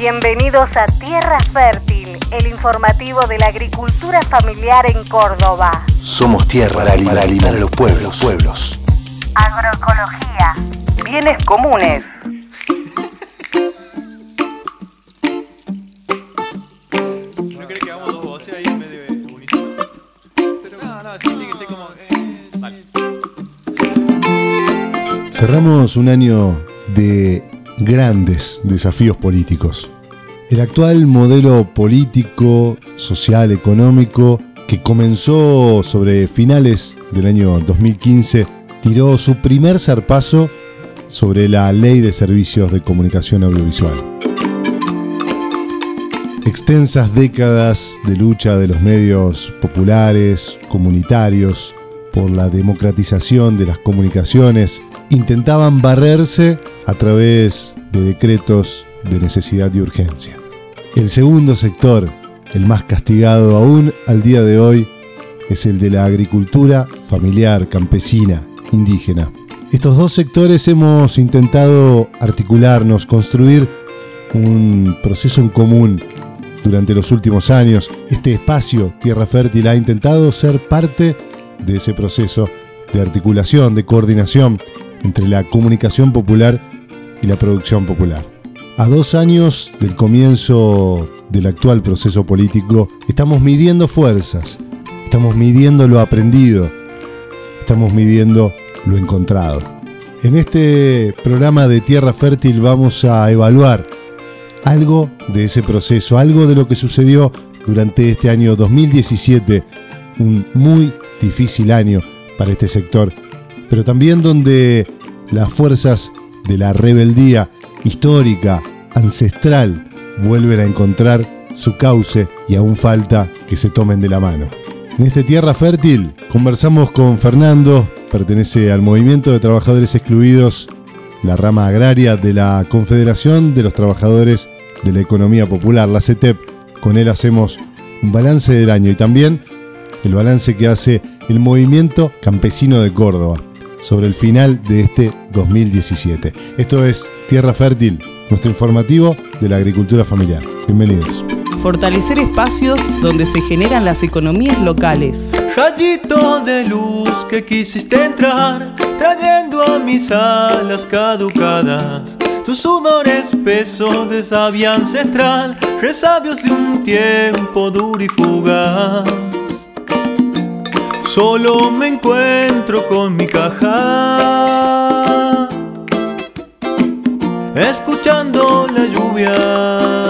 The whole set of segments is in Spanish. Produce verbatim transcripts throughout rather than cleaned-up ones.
Bienvenidos a Tierra Fértil, el informativo de la agricultura familiar en Córdoba. Somos tierra para alimentar a los pueblos, pueblos. Agroecología, bienes comunes. ¿No crees que hagamos dos voces ahí en vez de unísono? Pero no, no, sí tiene que ser como... Eh, vale. Cerramos un año de grandes desafíos políticos. El actual modelo político, social, económico, que comenzó sobre finales del año dos mil quince, tiró su primer zarpazo sobre la Ley de Servicios de Comunicación Audiovisual. Extensas décadas de lucha de los medios populares, comunitarios, por la democratización de las comunicaciones, intentaban barrerse a través de decretos de necesidad y urgencia. El segundo sector, el más castigado aún al día de hoy, es el de la agricultura familiar, campesina, indígena. Estos dos sectores hemos intentado articularnos, construir un proceso en común durante los últimos años. Este espacio, Tierra Fértil, ha intentado ser parte de ese proceso de articulación, de coordinación entre la comunicación popular y la producción popular. A dos años del comienzo del actual proceso político, estamos midiendo fuerzas, estamos midiendo lo aprendido, estamos midiendo lo encontrado. En este programa de Tierra Fértil vamos a evaluar algo de ese proceso, algo de lo que sucedió durante este año dos mil diecisiete, un muy difícil año para este sector, pero también donde las fuerzas de la rebeldía histórica, ancestral, vuelven a encontrar su cauce y aún falta que se tomen de la mano. En este Tierra Fértil conversamos con Fernando, pertenece al Movimiento de Trabajadores Excluidos, la rama agraria de la Confederación de los Trabajadores de la Economía Popular, la C E T E P. Con él hacemos un balance del año y también el balance que hace el Movimiento Campesino de Córdoba sobre el final de este dos mil diecisiete. Esto es Tierra Fértil, nuestro informativo de la agricultura familiar. Bienvenidos. Fortalecer espacios donde se generan las economías locales. Rayito de luz que quisiste entrar, trayendo a mis alas caducadas tu sudor espeso de savia ancestral, resabios de un tiempo duro y fugaz. Solo me encuentro con mi caja, escuchando la lluvia.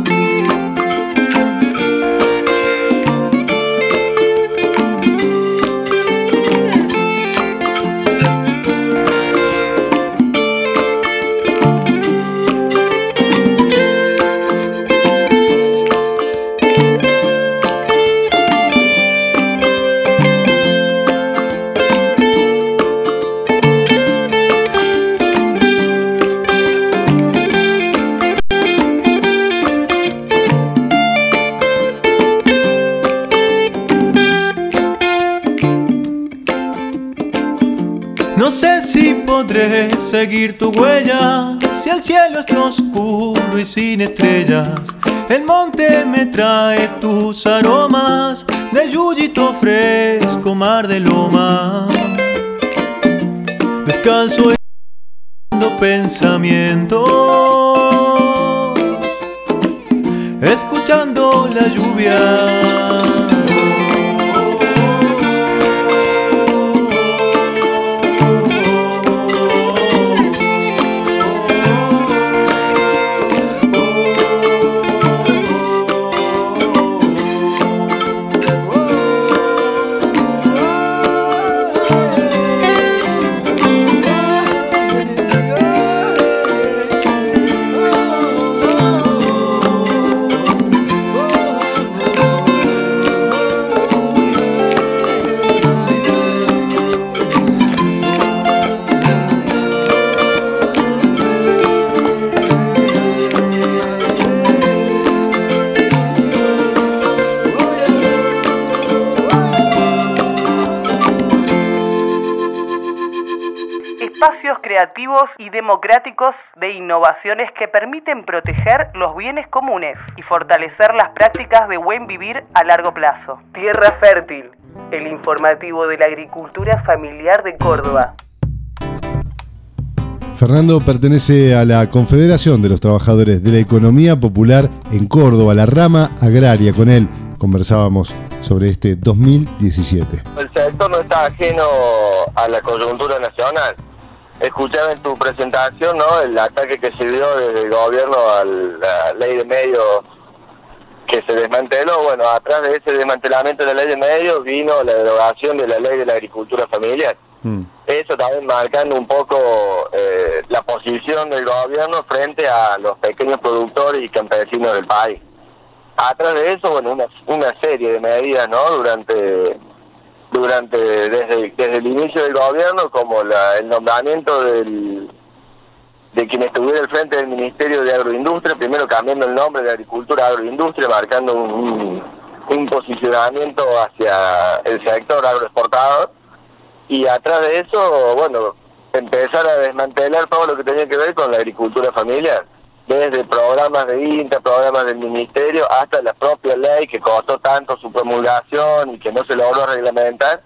No sé si podré seguir tu huella, si el cielo está oscuro y sin estrellas. El monte me trae tus aromas de yuyito fresco, mar de loma. Descalzo en pensamiento, escuchando la lluvia. creativos y democráticos de innovaciones que permiten proteger los bienes comunes y fortalecer las prácticas de buen vivir a largo plazo. Tierra Fértil, el informativo de la agricultura familiar de Córdoba. Fernando pertenece a la Confederación de los Trabajadores de la Economía Popular en Córdoba, la rama agraria. Con él conversábamos sobre este dos mil diecisiete. El sector no está ajeno a la coyuntura nacional. Escuchaba en tu presentación, ¿no?, el ataque que se dio desde el gobierno a la ley de medios que se desmanteló. Bueno, atrás de ese desmantelamiento de la ley de medios vino la derogación de la ley de la agricultura familiar. Mm. Eso también marcando un poco eh, la posición del gobierno frente a los pequeños productores y campesinos del país. Atrás de eso, bueno, una, una serie de medidas, ¿no?, durante durante desde, desde el inicio del gobierno, como la, el nombramiento del de quien estuviera al frente del Ministerio de Agroindustria, primero cambiando el nombre de Agricultura Agroindustria, marcando un, un, un posicionamiento hacia el sector agroexportador. Y atrás de eso, bueno, empezar a desmantelar todo lo que tenía que ver con la agricultura familiar, desde programas de INTA, programas del Ministerio, hasta la propia ley que costó tanto su promulgación y que no se logró reglamentar,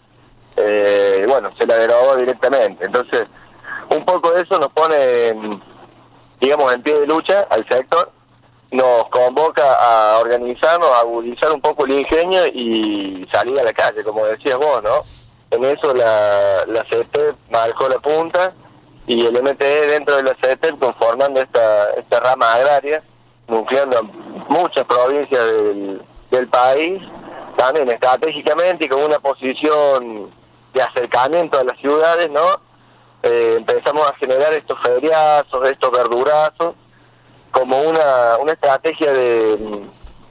eh, bueno, se la derogó directamente. Entonces, un poco de eso nos pone, digamos, en pie de lucha al sector, nos convoca a organizarnos, a agudizar un poco el ingenio y salir a la calle, como decías vos, ¿no? En eso la, la C E T E P marcó la punta y el M T E dentro de la C E T E P conformando esta esta rama agraria, nucleando a muchas provincias del, del país, también estratégicamente y con una posición de acercamiento a las ciudades, ¿no? Eh, empezamos a generar estos feriazos, estos verdurazos, como una, una estrategia de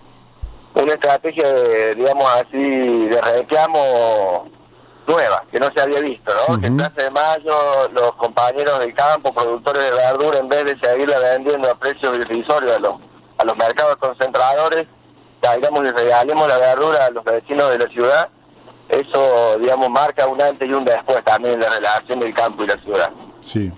una estrategia de, digamos así, de reclamo nueva, que no se había visto, ¿no? Uh-huh. Que en Plaza de Mayo los compañeros del campo, productores de verdura, en vez de seguirla vendiendo a precios irrisorios a los, a los mercados concentradores, digamos, y regalemos la verdura a los vecinos de la ciudad. Eso, digamos, marca un antes y un después también en la relación del campo y la ciudad. Sí.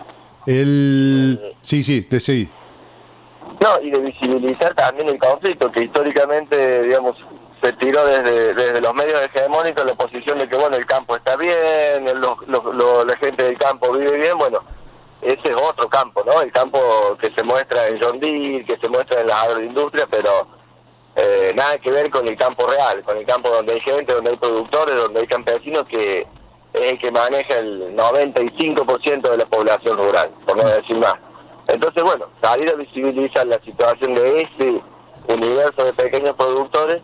El... Eh, sí, sí, te seguí. No, y de visibilizar también el conflicto, que históricamente, digamos, se tiró desde, desde los medios hegemónicos la posición de que, bueno, el campo está bien, los, los, los, la gente del campo vive bien. Bueno, ese es otro campo, ¿no? El campo que se muestra en John Deere, que se muestra en las agroindustrias, pero eh, nada que ver con el campo real, con el campo donde hay gente, donde hay productores, donde hay campesinos, que es el que maneja el noventa y cinco por ciento de la población rural, por no decir más. Entonces, bueno, salir a visibilizar la situación de ese universo de pequeños productores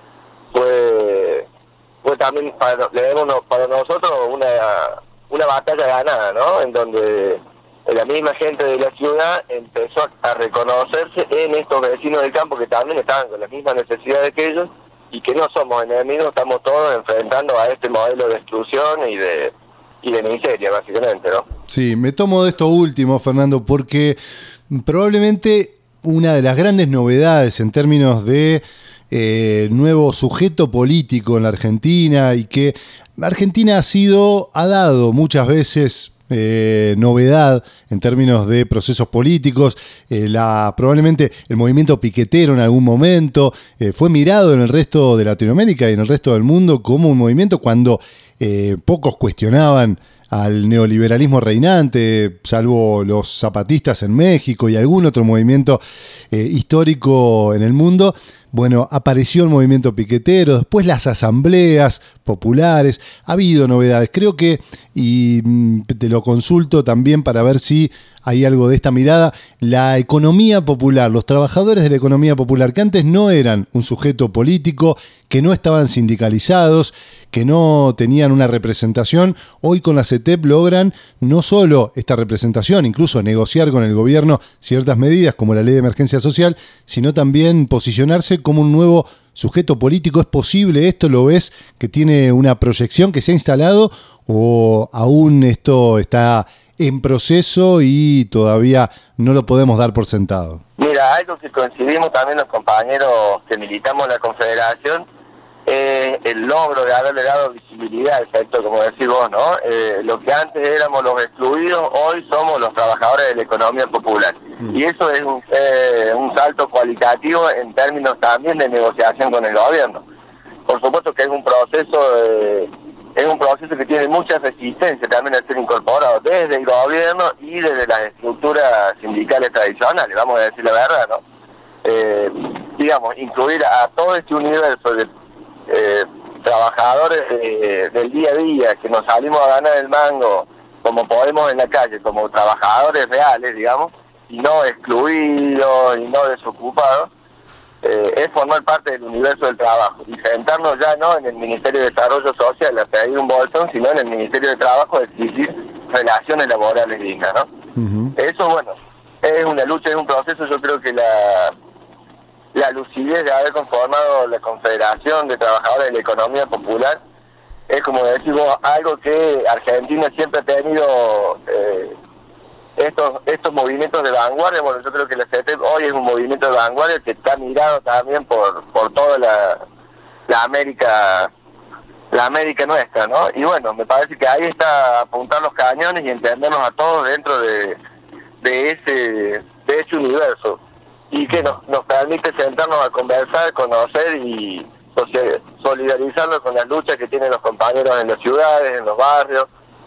fue, fue también para, para nosotros una, una batalla ganada, ¿no? En donde la misma gente de la ciudad empezó a, a reconocerse en estos vecinos del campo que también estaban con las mismas necesidades que ellos y que no somos enemigos, estamos todos enfrentando a este modelo de exclusión y de y de miseria, básicamente, ¿no? Sí, me tomo de esto último, Fernando, porque probablemente una de las grandes novedades en términos de eh, nuevo sujeto político en la Argentina, y que Argentina ha sido, ha dado muchas veces Eh, novedad en términos de procesos políticos, eh, la, probablemente el movimiento piquetero en algún momento eh, fue mirado en el resto de Latinoamérica y en el resto del mundo como un movimiento cuando eh, pocos cuestionaban al neoliberalismo reinante, salvo los zapatistas en México y algún otro movimiento eh, histórico en el mundo. Bueno, apareció el movimiento piquetero, después las asambleas populares, ha habido novedades. Creo que, y te lo consulto también para ver si hay algo de esta mirada, la economía popular, los trabajadores de la economía popular, que antes no eran un sujeto político, que no estaban sindicalizados, que no tenían una representación, hoy con la C E T E P logran no solo esta representación, incluso negociar con el gobierno ciertas medidas como la ley de emergencia social, sino también posicionarse como un nuevo sujeto político. ¿Es posible esto? ¿Lo ves que tiene una proyección, que se ha instalado, o aún esto está en proceso y todavía no lo podemos dar por sentado? Mira, algo que coincidimos también los compañeros que militamos en la Confederación eh, el logro de haberle dado visibilidad al sector, como decís vos, ¿no? Eh, lo que antes éramos los excluidos, hoy somos los trabajadores de la economía popular. Mm. Y eso es un, eh, un salto cualitativo en términos también de negociación con el gobierno. Por supuesto que es un proceso de... Es un proceso que tiene mucha resistencia también al ser incorporado desde el gobierno y desde las estructuras sindicales tradicionales, vamos a decir la verdad, ¿no? Eh, digamos, incluir a todo este universo de eh, trabajadores de, del día a día que nos salimos a ganar el mango como podemos en la calle, como trabajadores reales, digamos, y no excluidos y no desocupados, Eh, es formar parte del universo del trabajo y sentarnos ya no en el Ministerio de Desarrollo Social a pedir un bolsón, sino en el Ministerio de Trabajo a exigir relaciones laborales dignas, ¿no? Uh-huh. Eso, bueno, es una lucha, es un proceso. Yo creo que la la lucidez de haber conformado la Confederación de Trabajadores de la Economía Popular es, como decimos, algo que Argentina siempre ha tenido eh, Estos estos movimientos de vanguardia. Bueno, yo creo que la C E T E P hoy es un movimiento de vanguardia que está mirado también por por toda la, la América la América nuestra, ¿no? Y bueno, me parece que ahí está apuntar los cañones y entendernos a todos dentro de de ese de ese universo y que nos, nos permite sentarnos a conversar, conocer y solidarizarnos con las luchas que tienen los compañeros en las ciudades, en los barrios,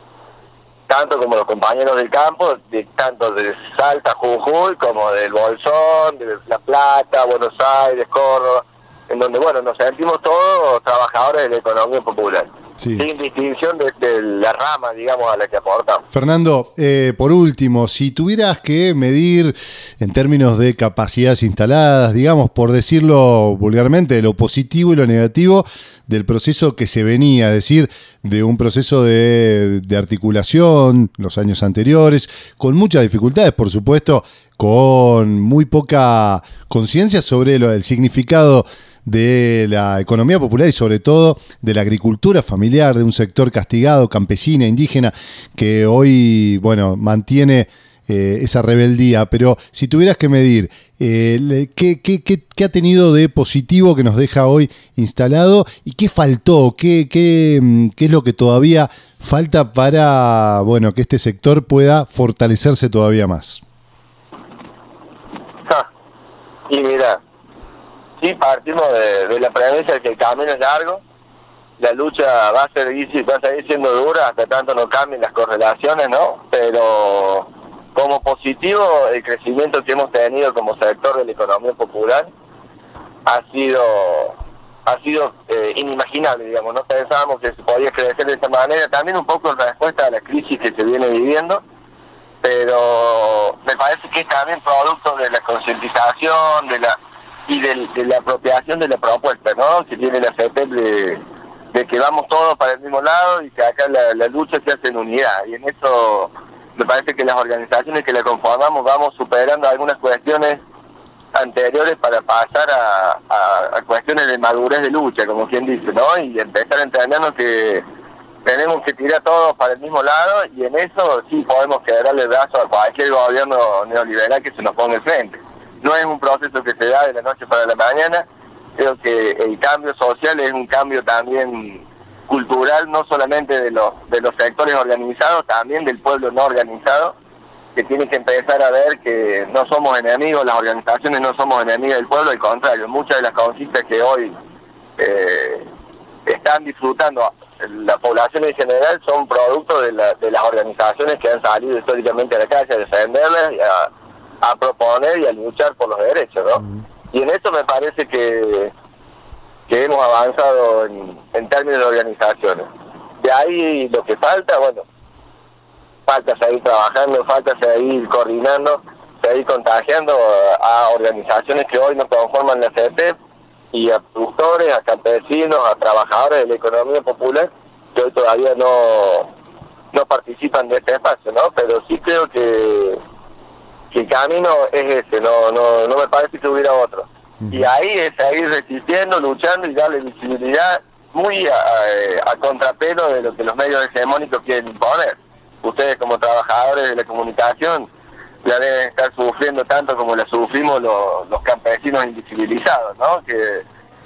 tanto como los compañeros del campo, de, tanto de Salta, Jujuy, como del Bolsón, de La Plata, Buenos Aires, Córdoba, en donde, bueno, nos sentimos todos trabajadores de la economía popular, sí, sin distinción de, de la rama, digamos, a la que aportamos. Fernando, eh, por último, si tuvieras que medir en términos de capacidades instaladas, digamos, por decirlo vulgarmente, de lo positivo y lo negativo del proceso que se venía, es decir, de un proceso de, de articulación los años anteriores, con muchas dificultades, por supuesto, con muy poca conciencia sobre lo, el significado de la economía popular y sobre todo de la agricultura familiar, de un sector castigado, campesina, indígena, que hoy, bueno, mantiene eh, esa rebeldía. Pero si tuvieras que medir, eh, ¿qué, qué, qué, ¿qué ha tenido de positivo que nos deja hoy instalado y qué faltó? ¿Qué, qué, qué es lo que todavía falta para, bueno, que este sector pueda fortalecerse todavía más? Ah, y mira, sí, partimos de, de la premisa de que el camino es largo, la lucha va a seguir, va a seguir siendo dura hasta tanto no cambien las correlaciones, ¿no? Pero como positivo, el crecimiento que hemos tenido como sector de la economía popular ha sido ha sido eh, inimaginable, digamos. No pensábamos que se podía crecer de esta manera, también un poco en respuesta a la crisis que se viene viviendo, pero me parece que es también producto de la concientización, de la y de, de la apropiación de la propuesta, ¿no?, que tiene la C E T E P de, de que vamos todos para el mismo lado y que acá la, la lucha se hace en unidad. Y en eso me parece que las organizaciones que la conformamos vamos superando algunas cuestiones anteriores para pasar a, a, a cuestiones de madurez de lucha, como quien dice, ¿no?, y empezar a entendernos que tenemos que tirar todos para el mismo lado, y en eso sí podemos quebrarle el brazo a cualquier gobierno neoliberal que se nos ponga enfrente. No es un proceso que se da de la noche para la mañana. Creo que el cambio social es un cambio también cultural, no solamente de los de los sectores organizados, también del pueblo no organizado, que tiene que empezar a ver que no somos enemigos, las organizaciones no somos enemigas del pueblo, al contrario, muchas de las conquistas que hoy eh, están disfrutando la población en general son producto de, la, de las organizaciones que han salido históricamente a la calle a defenderlas y a a proponer y a luchar por los derechos, ¿no? Uh-huh. Y en eso me parece que que hemos avanzado en, en términos de organizaciones. De ahí lo que falta, bueno, falta seguir trabajando, falta seguir coordinando, seguir contagiando a, a organizaciones que hoy no conforman la C E T E P y a productores, a campesinos, a trabajadores de la economía popular que hoy todavía no, no participan de este espacio, ¿no? Pero sí creo que el camino es ese, no no no me parece que hubiera otro. Uh-huh. Y ahí es seguir resistiendo, luchando y darle visibilidad muy a, a, a contrapelo de lo que los medios hegemónicos quieren imponer. Ustedes como trabajadores de la comunicación la deben estar sufriendo tanto como la sufrimos los, los campesinos invisibilizados, ¿no? Que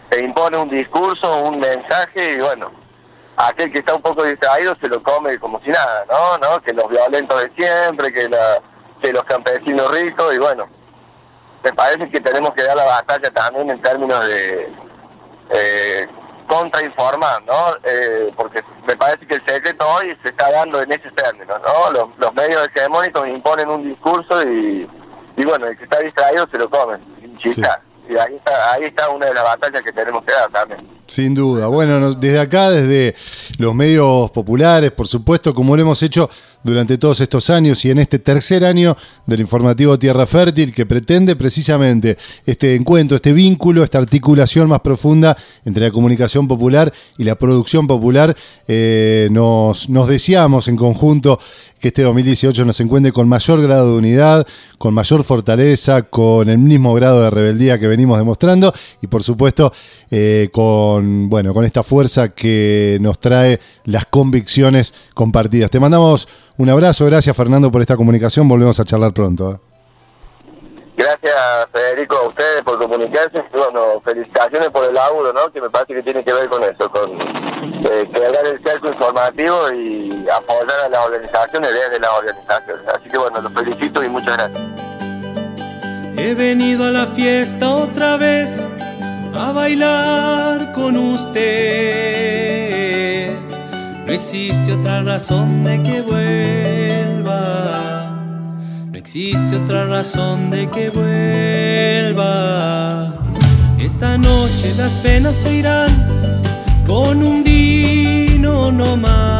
te impone un discurso, un mensaje, y bueno, aquel que está un poco distraído se lo come como si nada, ¿no? ¿No? Que los violentos de siempre, que, la, que los campesinos ricos, y bueno, me parece que tenemos que dar la batalla también en términos de eh, contrainformar, ¿no? Eh, porque me parece que el secreto hoy se está dando en ese término, ¿no? Los, los medios hegemónicos imponen un discurso y, y bueno, el que está distraído se lo comen, sin chistar. Sí. Y ahí está, ahí está una de las batallas que tenemos que dar también. Sin duda. Bueno, nos, desde acá, desde los medios populares, por supuesto, como lo hemos hecho durante todos estos años y en este tercer año del informativo Tierra Fértil, que pretende precisamente este encuentro, este vínculo, esta articulación más profunda entre la comunicación popular y la producción popular, eh, nos, nos deseamos en conjunto que este dos mil dieciocho nos encuentre con mayor grado de unidad, con mayor fortaleza, con el mismo grado de rebeldía que venimos demostrando y por supuesto eh, con, bueno, con esta fuerza que nos trae las convicciones compartidas. Te mandamos un abrazo, gracias Fernando por esta comunicación, volvemos a charlar pronto. ¿eh? Gracias Federico a ustedes por comunicarse y bueno, felicitaciones por el laburo, ¿no? Que me parece que tiene que ver con eso, con eh, crear el cerco informativo y apoyar a las organizaciones desde las organizaciones. Así que bueno, los felicito y muchas gracias. He venido a la fiesta otra vez a bailar con usted. No existe otra razón de que vuelva. No existe otra razón de que vuelva. Esta noche las penas se irán con un vino no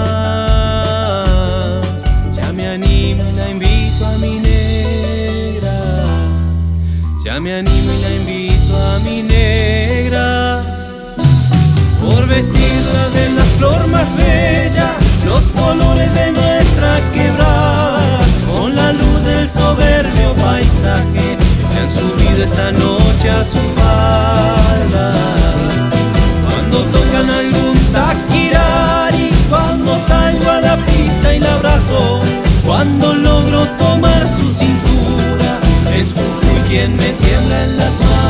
más. Ya me animo y la invito a mi negra. Ya me animo y la invito a mi negra. Por vestirla de la flor más bella, los colores de nuestra quebrada, con la luz del soberbio paisaje que han subido esta noche a su falda. Cuando tocan algún taquirari, cuando salgo a la pista y la abrazo, cuando logro tomar su cintura, es Jujuy quien me tiembla en las manos.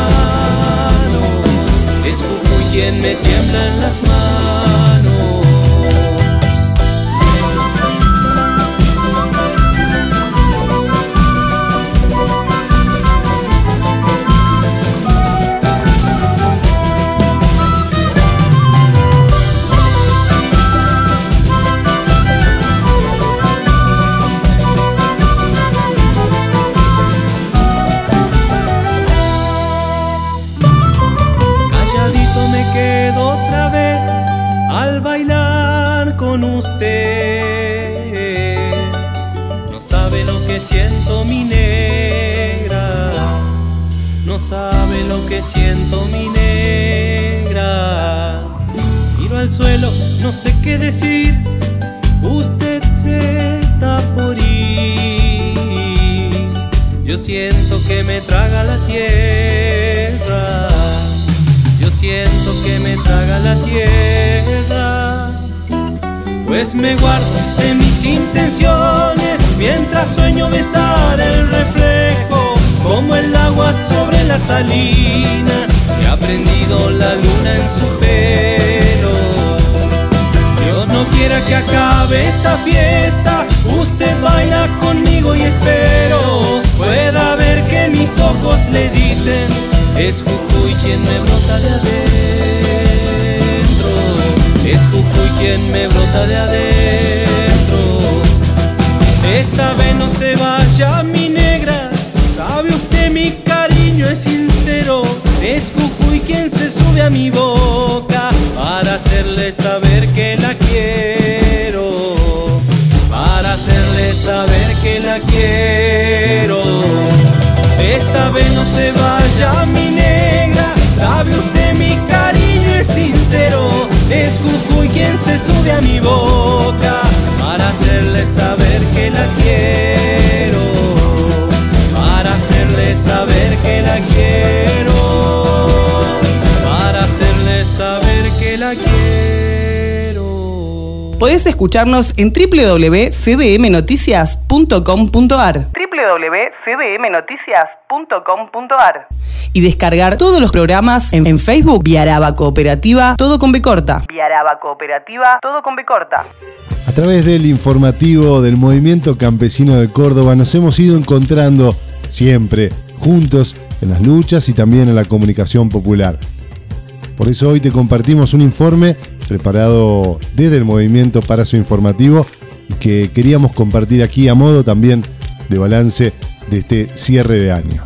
Es Jujuy quien me tiembla en las manos. Siento mi negra, no sabe lo que siento mi negra. Miro al suelo, no sé qué decir, usted se está por ir. Yo siento que me traga la tierra, yo siento que me traga la tierra. Pues me guardo de mis intenciones mientras sueño besar el reflejo como el agua sobre la salina. He aprendido la luna en su pelo. Dios no quiera que acabe esta fiesta. Usted baila conmigo y espero pueda ver que mis ojos le dicen: es Jujuy quien me brota de adentro. Es Jujuy quien me brota de adentro. Esta vez no se vaya mi negra, sabe usted mi cariño es sincero. Es Jujuy quien se sube a mi boca para hacerle saber que la quiero. Para hacerle saber que la quiero. Esta vez no se vaya mi negra, sabe usted mi cariño es sincero. Es Jujuy quien se sube a mi boca para hacerle saber que la quiero. Para hacerle saber que la quiero. Para hacerle saber que la quiero. Podés escucharnos en doble u doble u doble u punto c d m noticias punto com punto a r. doble u doble u doble u punto c d m noticias punto com punto a r. y descargar todos los programas en, en Facebook Viaraba Cooperativa, todo con B corta. Viaraba Cooperativa, todo con B corta. A través del informativo del Movimiento Campesino de Córdoba nos hemos ido encontrando siempre juntos en las luchas y también en la comunicación popular. Por eso hoy te compartimos un informe preparado desde el movimiento para su informativo y que queríamos compartir aquí a modo también de balance de este cierre de año.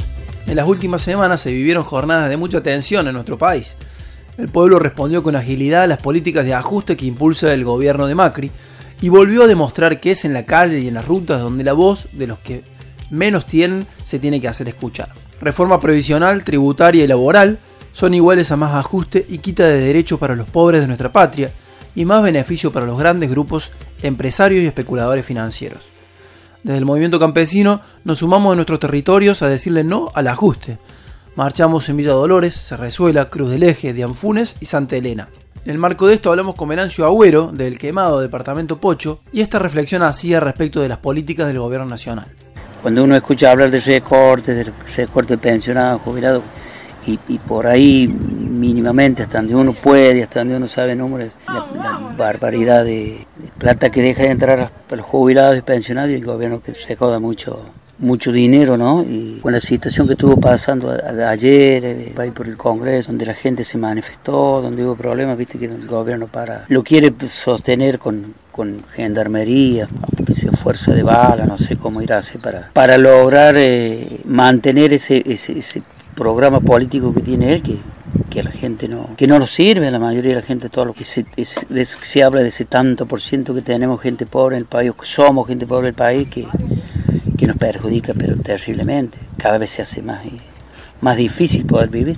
En las últimas semanas se vivieron jornadas de mucha tensión en nuestro país. El pueblo respondió con agilidad a las políticas de ajuste que impulsa el gobierno de Macri y volvió a demostrar que es en la calle y en las rutas donde la voz de los que menos tienen se tiene que hacer escuchar. Reforma previsional, tributaria y laboral son iguales a más ajuste y quita de derechos para los pobres de nuestra patria y más beneficio para los grandes grupos empresarios y especuladores financieros. Desde el movimiento campesino nos sumamos a nuestros territorios a decirle no al ajuste. Marchamos en Villa Dolores, Cerrezuela, Cruz del Eje, Dianfunes y Santa Elena. En el marco de esto hablamos con Venancio Agüero, del Quemado, departamento Pocho, y esta reflexión hacía respecto de las políticas del gobierno nacional. Cuando uno escucha hablar de recortes, de recortes de pensionados, jubilados, y, y por ahí mínimamente hasta donde uno puede, hasta donde uno sabe números, la, la barbaridad de, de plata que deja de entrar a los jubilados y pensionados, y el gobierno que se recauda mucho mucho dinero, ¿no? Y con la situación que estuvo pasando a, a, ayer, eh, ahí por el Congreso, donde la gente se manifestó, donde hubo problemas, viste que el gobierno para lo quiere sostener con, con gendarmería, fuerza de bala, no sé cómo irá a hacer para, para lograr eh, mantener ese, ese, ese programa político que tiene él, que que a la gente no, que no nos sirve, a la mayoría de la gente, todo lo que se, es, de, se habla de ese tanto por ciento que tenemos gente pobre en el país, que somos gente pobre en el país, que, que nos perjudica pero terriblemente. Cada vez se hace más, más difícil poder vivir.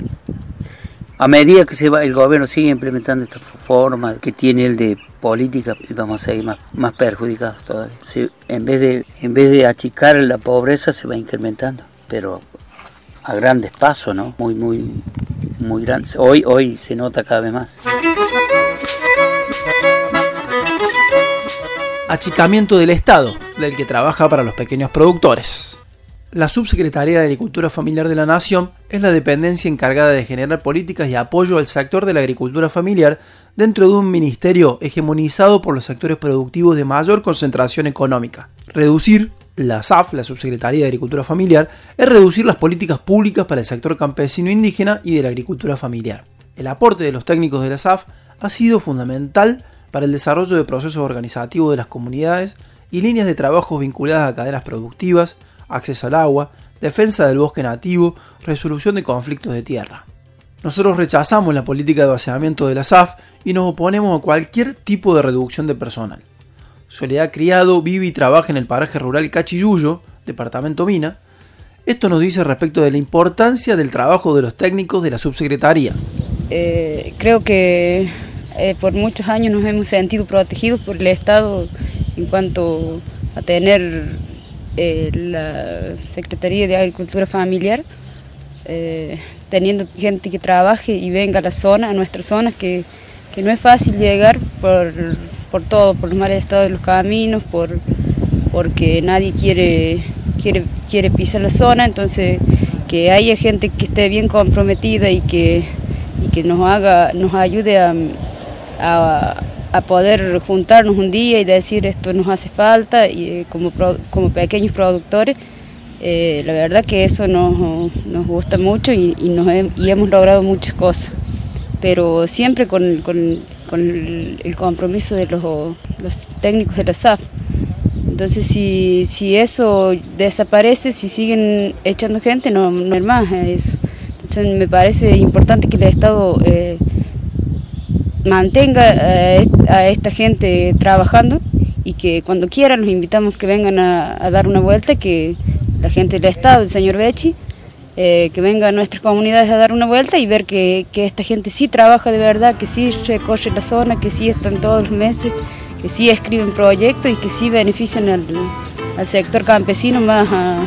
A medida que se va, el gobierno sigue implementando esta forma que tiene el de política, vamos a seguir más, más perjudicados todavía. Se, en vez de, en vez de achicar la pobreza, se va incrementando, pero a grandes pasos, ¿no? Muy, muy, muy grandes. Hoy, hoy se nota cada vez más. Achicamiento del Estado, del que trabaja para los pequeños productores. La Subsecretaría de Agricultura Familiar de la Nación es la dependencia encargada de generar políticas y apoyo al sector de la agricultura familiar dentro de un ministerio hegemonizado por los sectores productivos de mayor concentración económica. Reducir la S A F, la Subsecretaría de Agricultura Familiar, es reducir las políticas públicas para el sector campesino indígena y de la agricultura familiar. El aporte de los técnicos de la S A F ha sido fundamental para el desarrollo de procesos organizativos de las comunidades y líneas de trabajo vinculadas a cadenas productivas, acceso al agua, defensa del bosque nativo, resolución de conflictos de tierra. Nosotros rechazamos la política de vaciamiento de la S A F y nos oponemos a cualquier tipo de reducción de personal. Soledad Criado vive y trabaja en el paraje rural Cachiyuyo, departamento Mina. Esto nos dice respecto de la importancia del trabajo de los técnicos de la subsecretaría. Eh, creo que eh, por muchos años nos hemos sentido protegidos por el Estado en cuanto a tener eh, la Secretaría de Agricultura Familiar, eh, teniendo gente que trabaje y venga a la zona, a nuestras zonas, que, que no es fácil llegar por, por todo, por los malos estados de los caminos, por, porque nadie quiere, quiere, quiere pisar la zona, entonces que haya gente que esté bien comprometida y que, y que nos haga, nos ayude a, a, a poder juntarnos un día y decir esto nos hace falta, y como, como pequeños productores, eh, la verdad que eso nos, nos gusta mucho y, y, nos he, y hemos logrado muchas cosas, pero siempre con, con, con el compromiso de los, los técnicos de la S A F. Entonces si, si eso desaparece, si siguen echando gente, no, no hay más eso. Entonces me parece importante que el Estado eh, mantenga eh, a esta gente trabajando y que cuando quieran los invitamos que vengan a, a dar una vuelta, que la gente del Estado, el señor Becci, eh, que venga a nuestras comunidades a dar una vuelta y ver que, que esta gente sí trabaja de verdad, que sí recorre la zona, que sí están todos los meses, que sí escriben proyectos y que sí benefician al, al sector campesino, más a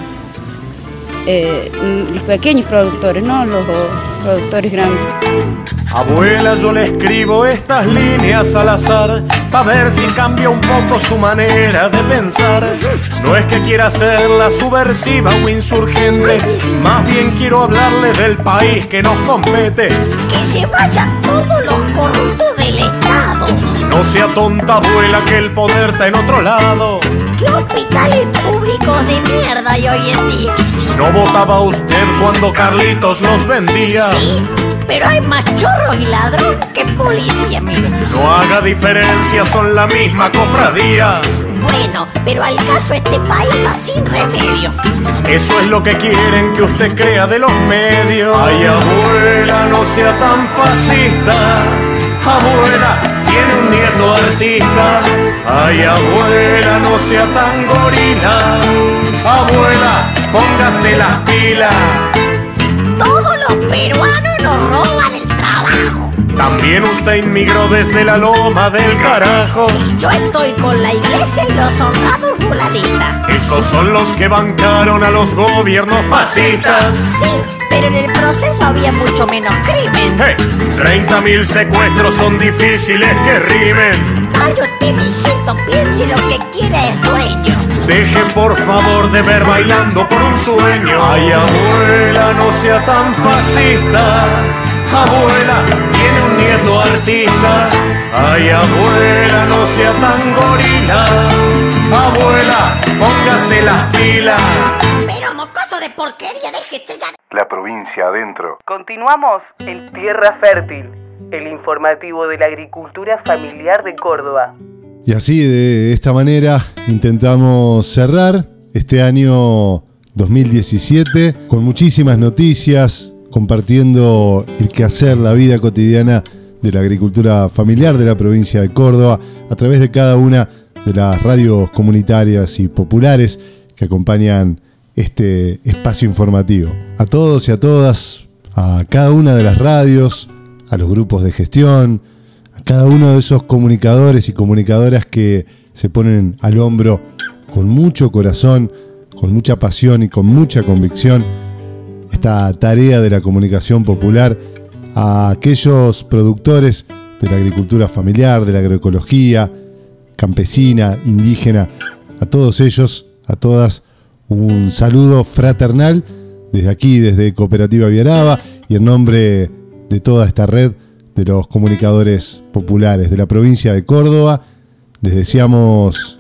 eh, los pequeños productores, no los productores grandes. Abuela, yo le escribo estas líneas al azar, pa' ver si cambia un poco su manera de pensar. No es que quiera hacerla subversiva o insurgente, más bien quiero hablarle del país que nos compete. Que se vayan todos los corruptos del Estado. No sea tonta, abuela, que el poder está en otro lado. ¿Qué hospitales públicos de mierda hay hoy en día? ¿No votaba usted cuando Carlitos los vendía? Sí, pero hay más chorros y ladrón que policía, mire. No haga diferencia, son la misma cofradía. Bueno, pero al caso este país va sin remedio. Eso es lo que quieren que usted crea de los medios. Ay, abuela, no sea tan fascista. Abuela, tiene un nieto artista. Ay, abuela, no sea tan gorila. Abuela, póngase las pilas. Todos los peruanos nos roban el trabajo. También usted inmigró desde la loma del carajo. Yo estoy con la iglesia y los honrados ruralistas. Esos son los que bancaron a los gobiernos fascistas. Sí, pero en el proceso había mucho menos crimen. Hey, treinta mil secuestros son difíciles que rimen. Ay, usted, mijito, piense lo que quiere es dueño. Deje por favor de ver Bailando por un Sueño. Ay, abuela, no sea tan fascista. Abuela, tiene un nieto artista. Ay, abuela, no sea tan gorila. Abuela, póngase las pilas. Pero mocoso de porquería, déjese ya. La provincia adentro. Continuamos en Tierra Fértil, el informativo de la agricultura familiar de Córdoba. Y así, de esta manera, intentamos cerrar este año dos mil diecisiete con muchísimas noticias, compartiendo el quehacer, la vida cotidiana de la agricultura familiar de la provincia de Córdoba, a través de cada una de las radios comunitarias y populares que acompañan este espacio informativo. A todos y a todas, a cada una de las radios, a los grupos de gestión, a cada uno de esos comunicadores y comunicadoras que se ponen al hombro con mucho corazón, con mucha pasión y con mucha convicción esta tarea de la comunicación popular, a aquellos productores de la agricultura familiar, de la agroecología, campesina, indígena, a todos ellos, a todas, un saludo fraternal desde aquí, desde Cooperativa Viaraba, y en nombre de toda esta red de los comunicadores populares de la provincia de Córdoba, les deseamos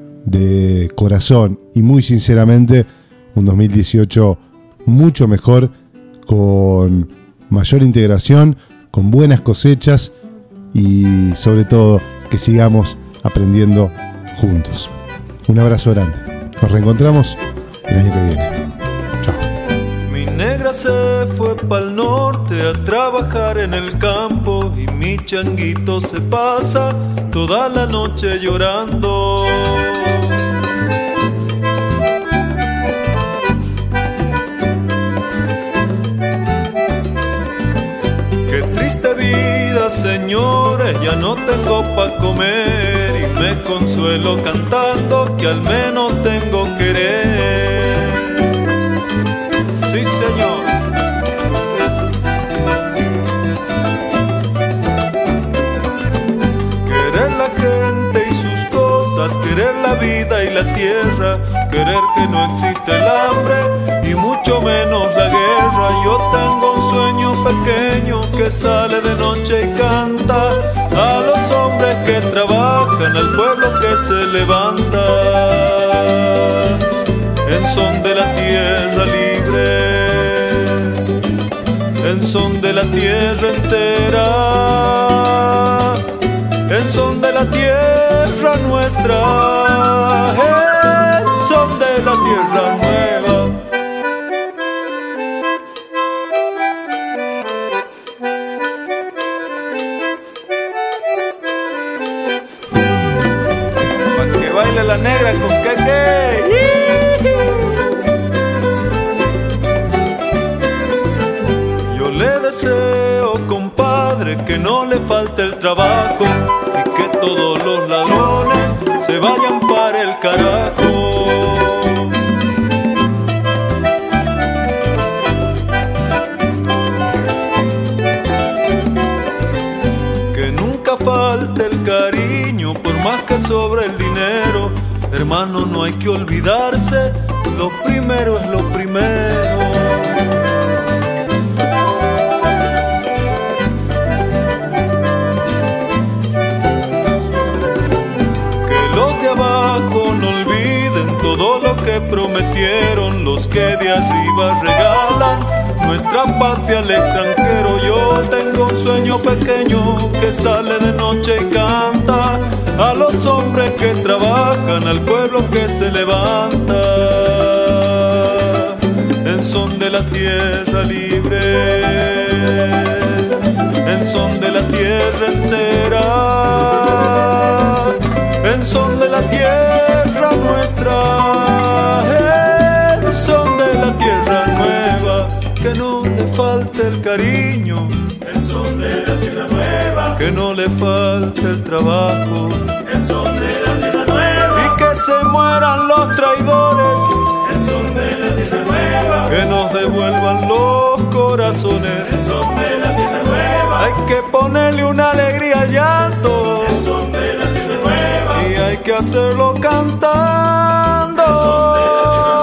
de corazón y muy sinceramente un dos mil dieciocho mucho mejor, con mayor integración, con buenas cosechas y sobre todo que sigamos aprendiendo juntos. Un abrazo grande. Nos reencontramos el año que viene. Chao. Mi negra se fue pa'l norte a trabajar en el campo y mi changuito se pasa toda la noche llorando. Qué triste vida, señores, ya no tengo pa' comer y me consuelo cantando que al menos tengo querer. Sí, señor. Querer la gente y sus cosas, querer la vida y la tierra, querer que no existe el hambre y mucho menos la guerra. Yo tengo un sueño pequeño que sale de noche y canta a los hombres que trabajan, al pueblo que se levanta en son de la tierra libre, en son de la tierra entera, en son de la tierra nuestra, en son de la tierra nueva. Pa' que baile la negra con queque. Yo le deseo, compadre, que no le falte el trabajo y que todos los ladrones se vayan para el carajo. Que nunca falte el cariño, pues hermano, no hay que olvidarse, lo primero es lo primero. Que los de abajo no olviden todo lo que prometieron, los que de arriba regalan nuestra patria al extranjero. Yo tengo un sueño pequeño que sale de noche y canta a los hombres que trabajan, al pueblo que se levanta en son de la tierra libre, en son de la tierra entera, en son de la tierra nuestra, en son de la tierra nueva, que no le falte el cariño, en son de la tierra nueva, que no le falte el trabajo, en son de la tierra nueva, y que se mueran los traidores, en son de la tierra nueva, que nos devuelvan los corazones, en son de la tierra nueva, hay que ponerle una alegría al llanto, en son de la tierra nueva, y hay que hacerlo cantando.